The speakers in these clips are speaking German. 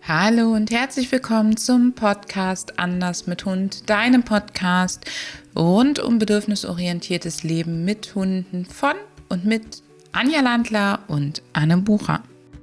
Hallo und herzlich willkommen zum Podcast Anders mit Hund, deinem Podcast rund um bedürfnisorientiertes Leben mit Hunden von und mit Anja Landler und Anne Bucher.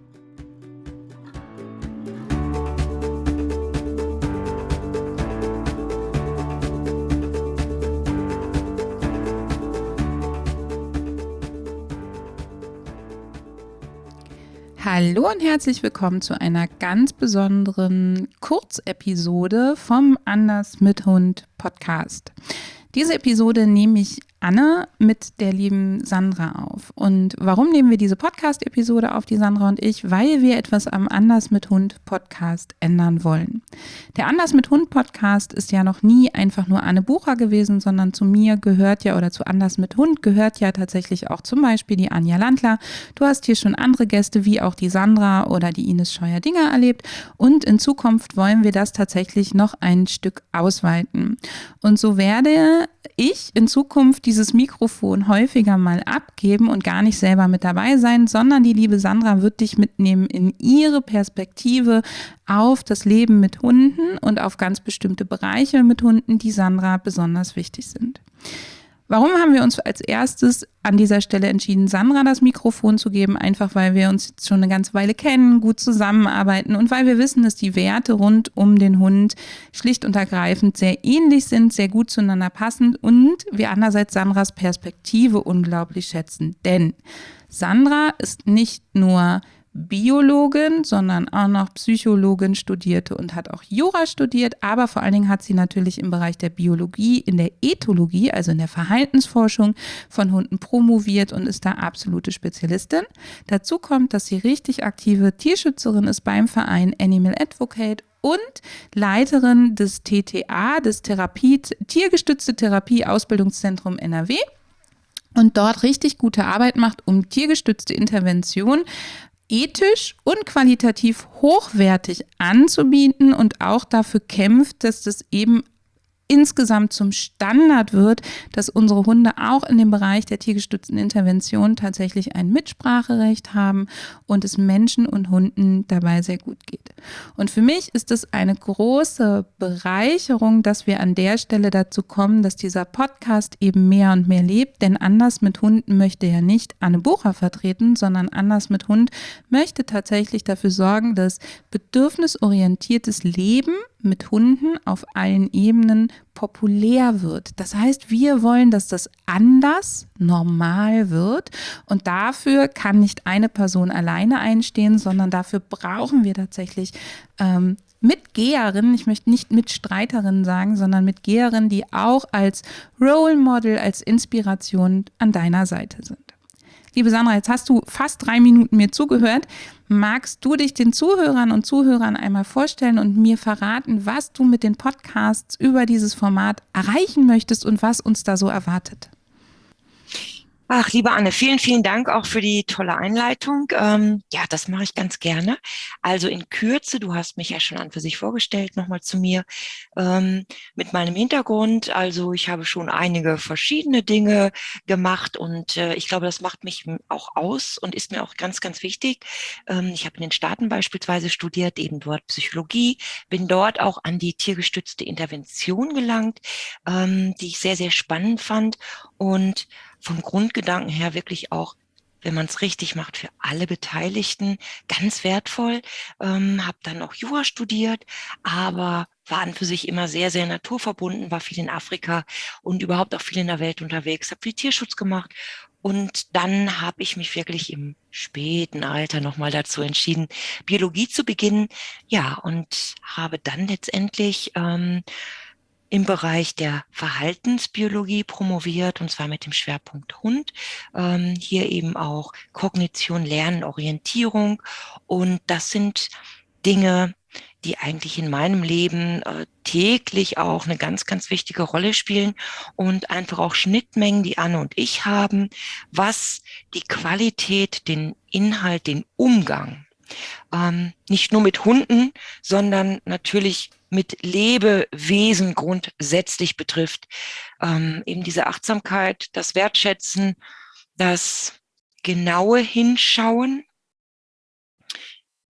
Hallo und herzlich willkommen zu einer ganz besonderen Kurzepisode vom Anders mit Hund Podcast. Diese Episode nehme ich Anne mit der lieben Sandra auf. Und warum nehmen wir diese Podcast-Episode auf, die Sandra und ich? Weil wir etwas am Anders mit Hund Podcast ändern wollen. Der Anders mit Hund Podcast ist ja noch nie einfach nur Anne Bucher gewesen, sondern zu mir gehört ja oder zu Anders mit Hund gehört ja tatsächlich auch zum Beispiel die Anja Landler. Du hast hier schon andere Gäste wie auch die Sandra oder die Ines Scheuer-Dinger erlebt. Und in Zukunft wollen wir das tatsächlich noch ein Stück ausweiten. Und so werde ich in Zukunft dieses Mikrofon häufiger mal abgeben und gar nicht selber mit dabei sein, sondern die liebe Sandra wird dich mitnehmen in ihre Perspektive auf das Leben mit Hunden und auf ganz bestimmte Bereiche mit Hunden, die Sandra besonders wichtig sind. Warum haben wir uns als erstes an dieser Stelle entschieden, Sandra das Mikrofon zu geben? Einfach, weil wir uns jetzt schon eine ganze Weile kennen, gut zusammenarbeiten und weil wir wissen, dass die Werte rund um den Hund schlicht und ergreifend sehr ähnlich sind, sehr gut zueinander passen und wir andererseits Sandras Perspektive unglaublich schätzen. Denn Sandra ist nicht nur Biologin, sondern auch noch Psychologin studierte und hat auch Jura studiert, aber vor allen Dingen hat sie natürlich im Bereich der Biologie, in der Ethologie, also in der Verhaltensforschung von Hunden promoviert und ist da absolute Spezialistin. Dazu kommt, dass sie richtig aktive Tierschützerin ist beim Verein Animal Advocate und Leiterin des TTA, des Tiergestützte Therapie Ausbildungszentrum NRW und dort richtig gute Arbeit macht, um tiergestützte Intervention ethisch und qualitativ hochwertig anzubieten und auch dafür kämpft, dass das eben insgesamt zum Standard wird, dass unsere Hunde auch in dem Bereich der tiergestützten Intervention tatsächlich ein Mitspracherecht haben und es Menschen und Hunden dabei sehr gut geht. Und für mich ist es eine große Bereicherung, dass wir an der Stelle dazu kommen, dass dieser Podcast eben mehr und mehr lebt, denn Anders mit Hunden möchte ja nicht Anne Bucher vertreten, sondern Anders mit Hund möchte tatsächlich dafür sorgen, dass bedürfnisorientiertes Leben mit Hunden auf allen Ebenen populär wird. Das heißt, wir wollen, dass das anders normal wird und dafür kann nicht eine Person alleine einstehen, sondern dafür brauchen wir tatsächlich Mitgeherinnen, ich möchte nicht Mitstreiterinnen sagen, sondern Mitgeherinnen, die auch als Role Model, als Inspiration an deiner Seite sind. Liebe Sandra, jetzt hast du fast 3 Minuten mir zugehört. Magst du dich den Zuhörern und Zuhörern einmal vorstellen und mir verraten, was du mit den Podcasts über dieses Format erreichen möchtest und was uns da so erwartet? Ach, liebe Anne, vielen, vielen Dank auch für die tolle Einleitung. Ja, das mache ich ganz gerne. Also in Kürze, du hast mich ja schon an für sich vorgestellt, nochmal zu mir, mit meinem Hintergrund. Also ich habe schon einige verschiedene Dinge gemacht und ich glaube, das macht mich auch aus und ist mir auch ganz, ganz wichtig. Ich habe in den Staaten beispielsweise studiert, eben dort Psychologie, bin dort auch an die tiergestützte Intervention gelangt, die ich sehr, sehr spannend fand und vom Grundgedanken her wirklich auch, wenn man es richtig macht, für alle Beteiligten ganz wertvoll. Habe dann auch Jura studiert, aber war an für sich immer sehr, sehr naturverbunden, war viel in Afrika und überhaupt auch viel in der Welt unterwegs, habe viel Tierschutz gemacht. Und dann habe ich mich wirklich im späten Alter nochmal dazu entschieden, Biologie zu beginnen. Ja, und habe dann letztendlich im Bereich der Verhaltensbiologie promoviert, und zwar mit dem Schwerpunkt Hund. Hier eben auch Kognition, Lernen, Orientierung. Und das sind Dinge, die eigentlich in meinem Leben täglich auch eine ganz, ganz wichtige Rolle spielen und einfach auch Schnittmengen, die Anne und ich haben, was die Qualität, den Inhalt, den Umgang nicht nur mit Hunden, sondern natürlich mit Lebewesen grundsätzlich betrifft. Eben diese Achtsamkeit, das Wertschätzen, das genaue Hinschauen,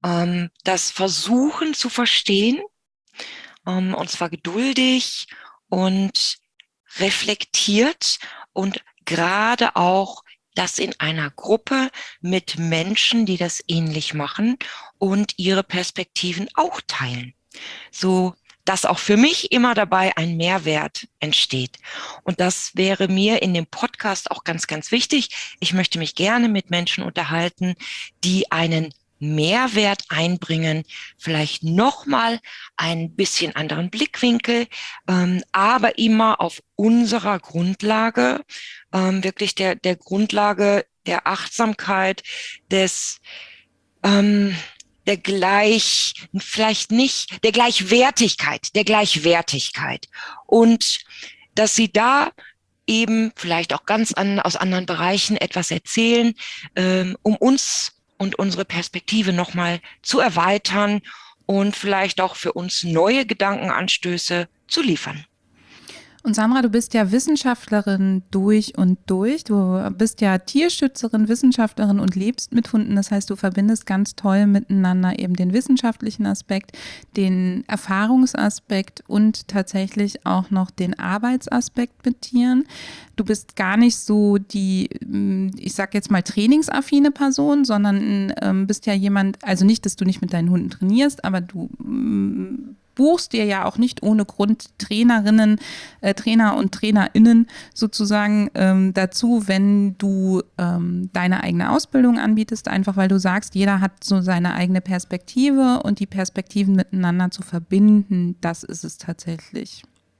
das Versuchen zu verstehen, und zwar geduldig und reflektiert und gerade auch das in einer Gruppe mit Menschen, die das ähnlich machen und ihre Perspektiven auch teilen. So, dass auch für mich immer dabei ein Mehrwert entsteht. Und das wäre mir in dem Podcast auch ganz, ganz wichtig. Ich möchte mich gerne mit Menschen unterhalten, die einen Mehrwert einbringen, vielleicht nochmal ein bisschen anderen Blickwinkel, aber immer auf unserer Grundlage, wirklich der Grundlage der Achtsamkeit, des ähm, vielleicht nicht, der Gleichwertigkeit. Und dass sie da eben vielleicht auch aus anderen Bereichen etwas erzählen, um uns und unsere Perspektive nochmal zu erweitern und vielleicht auch für uns neue Gedankenanstöße zu liefern. Und Sandra, du bist ja Wissenschaftlerin durch und durch. Du bist ja Tierschützerin, Wissenschaftlerin und lebst mit Hunden. Das heißt, du verbindest ganz toll miteinander eben den wissenschaftlichen Aspekt, den Erfahrungsaspekt und tatsächlich auch noch den Arbeitsaspekt mit Tieren. Du bist gar nicht so die, ich sag jetzt mal, trainingsaffine Person, sondern bist ja jemand, also nicht, dass du nicht mit deinen Hunden trainierst, aber du buchst dir ja auch nicht ohne Grund Trainer und TrainerInnen sozusagen dazu, wenn du deine eigene Ausbildung anbietest, einfach weil du sagst, jeder hat so seine eigene Perspektive und die Perspektiven miteinander zu verbinden, das ist es tatsächlich.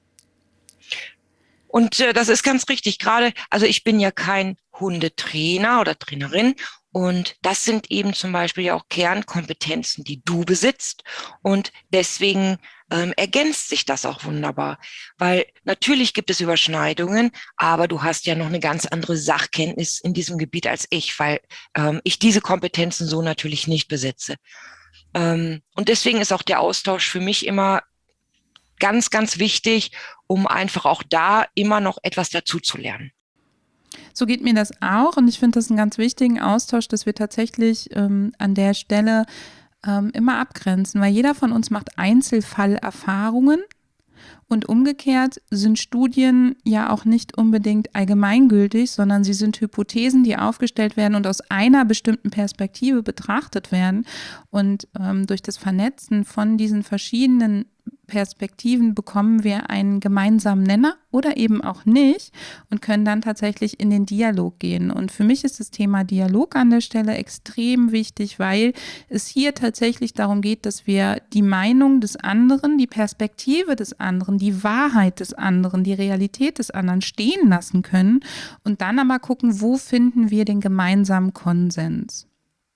Und das ist ganz richtig. Gerade, also ich bin ja kein Hundetrainer oder Trainerin. Und das sind eben zum Beispiel ja auch Kernkompetenzen, die du besitzt. Und deswegen ergänzt sich das auch wunderbar. Weil natürlich gibt es Überschneidungen, aber du hast ja noch eine ganz andere Sachkenntnis in diesem Gebiet als ich, weil ich diese Kompetenzen so natürlich nicht besitze. Und deswegen ist auch der Austausch für mich immer ganz, ganz wichtig, um einfach auch da immer noch etwas dazu zu lernen. So geht mir das auch und ich finde das einen ganz wichtigen Austausch, dass wir tatsächlich an der Stelle immer abgrenzen, weil jeder von uns macht Einzelfallerfahrungen und umgekehrt sind Studien ja auch nicht unbedingt allgemeingültig, sondern sie sind Hypothesen, die aufgestellt werden und aus einer bestimmten Perspektive betrachtet werden. Und durch das Vernetzen von diesen verschiedenen Perspektiven bekommen wir einen gemeinsamen Nenner oder eben auch nicht und können dann tatsächlich in den Dialog gehen. Und für mich ist das Thema Dialog an der Stelle extrem wichtig, weil es hier tatsächlich darum geht, dass wir die Meinung des anderen, die Perspektive des anderen, die Wahrheit des anderen, die Realität des anderen stehen lassen können und dann aber gucken, wo finden wir den gemeinsamen Konsens.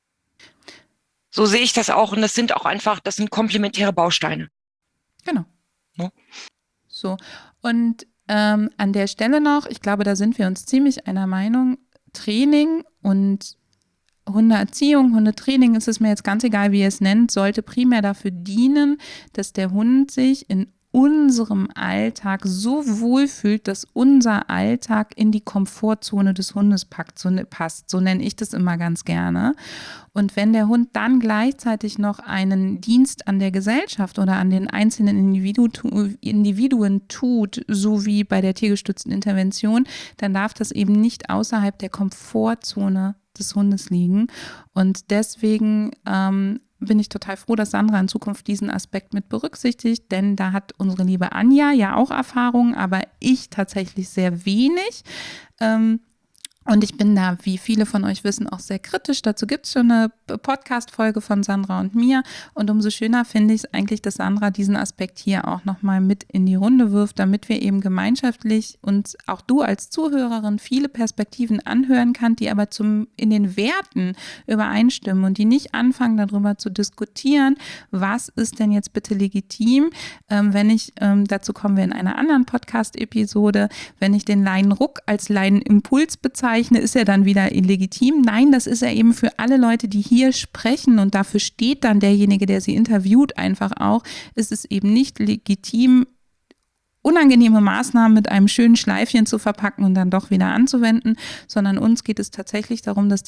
So sehe ich das auch und das sind komplementäre Bausteine. Genau. Ja. So, und an der Stelle noch, ich glaube, da sind wir uns ziemlich einer Meinung, Training und Hundeerziehung, Hundetraining, ist es mir jetzt ganz egal, wie ihr es nennt, sollte primär dafür dienen, dass der Hund sich in unserem Alltag so wohlfühlt, dass unser Alltag in die Komfortzone des Hundes passt. So nenne ich das immer ganz gerne. Und wenn der Hund dann gleichzeitig noch einen Dienst an der Gesellschaft oder an den einzelnen Individuen tut, so wie bei der tiergestützten Intervention, dann darf das eben nicht außerhalb der Komfortzone des Hundes liegen. Und deswegen bin ich total froh, dass Sandra in Zukunft diesen Aspekt mit berücksichtigt, denn da hat unsere liebe Anja ja auch Erfahrung, aber ich tatsächlich sehr wenig. Und ich bin da, wie viele von euch wissen, auch sehr kritisch. Dazu gibt es schon eine Podcast-Folge von Sandra und mir. Und umso schöner finde ich es eigentlich, dass Sandra diesen Aspekt hier auch nochmal mit in die Runde wirft, damit wir eben gemeinschaftlich uns, auch du als Zuhörerin, viele Perspektiven anhören kannst, die aber in den Werten übereinstimmen und die nicht anfangen, darüber zu diskutieren, was ist denn jetzt bitte legitim, dazu kommen wir in einer anderen Podcast-Episode, wenn ich den Leinenruck als Leinenimpuls bezeichne, ist er dann wieder illegitim? Nein, das ist er eben für alle Leute, die hier sprechen und dafür steht dann derjenige, der sie interviewt, einfach auch. Es ist eben nicht legitim, unangenehme Maßnahmen mit einem schönen Schleifchen zu verpacken und dann doch wieder anzuwenden, sondern uns geht es tatsächlich darum, dass das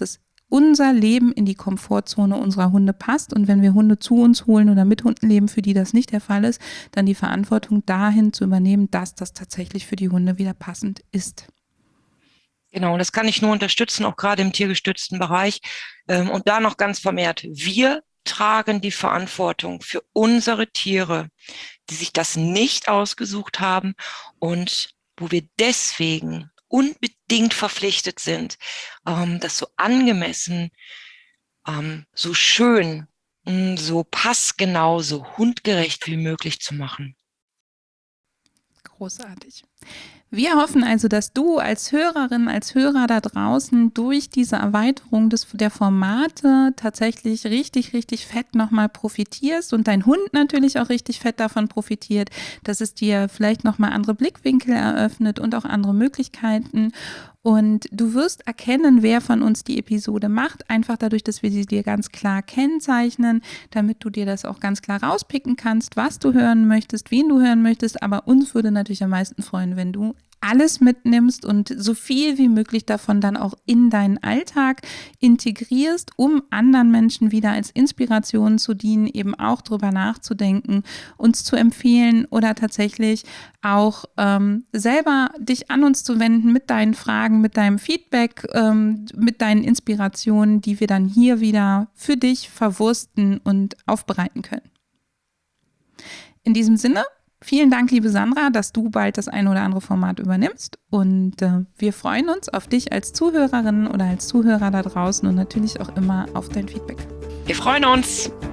unser Leben in die Komfortzone unserer Hunde passt. Und wenn wir Hunde zu uns holen oder mit Hunden leben, für die das nicht der Fall ist, dann die Verantwortung dahin zu übernehmen, dass das tatsächlich für die Hunde wieder passend ist. Genau, und das kann ich nur unterstützen, auch gerade im tiergestützten Bereich. Und da noch ganz vermehrt, wir tragen die Verantwortung für unsere Tiere, die sich das nicht ausgesucht haben und wo wir deswegen unbedingt verpflichtet sind, das so angemessen, so schön, so passgenau, so hundgerecht wie möglich zu machen. Großartig. Wir hoffen also, dass du als Hörerin, als Hörer da draußen durch diese Erweiterung der Formate tatsächlich richtig, richtig fett nochmal profitierst und dein Hund natürlich auch richtig fett davon profitiert, dass es dir vielleicht nochmal andere Blickwinkel eröffnet und auch andere Möglichkeiten. Und du wirst erkennen, wer von uns die Episode macht, einfach dadurch, dass wir sie dir ganz klar kennzeichnen, damit du dir das auch ganz klar rauspicken kannst, was du hören möchtest, wen du hören möchtest. Aber uns würde natürlich am meisten freuen, wenn du alles mitnimmst und so viel wie möglich davon dann auch in deinen Alltag integrierst, um anderen Menschen wieder als Inspiration zu dienen, eben auch drüber nachzudenken, uns zu empfehlen oder tatsächlich auch selber dich an uns zu wenden mit deinen Fragen, mit deinem Feedback, mit deinen Inspirationen, die wir dann hier wieder für dich verwursten und aufbereiten können. In diesem Sinne, vielen Dank, liebe Sandra, dass du bald das ein oder andere Format übernimmst und wir freuen uns auf dich als Zuhörerin oder als Zuhörer da draußen und natürlich auch immer auf dein Feedback. Wir freuen uns!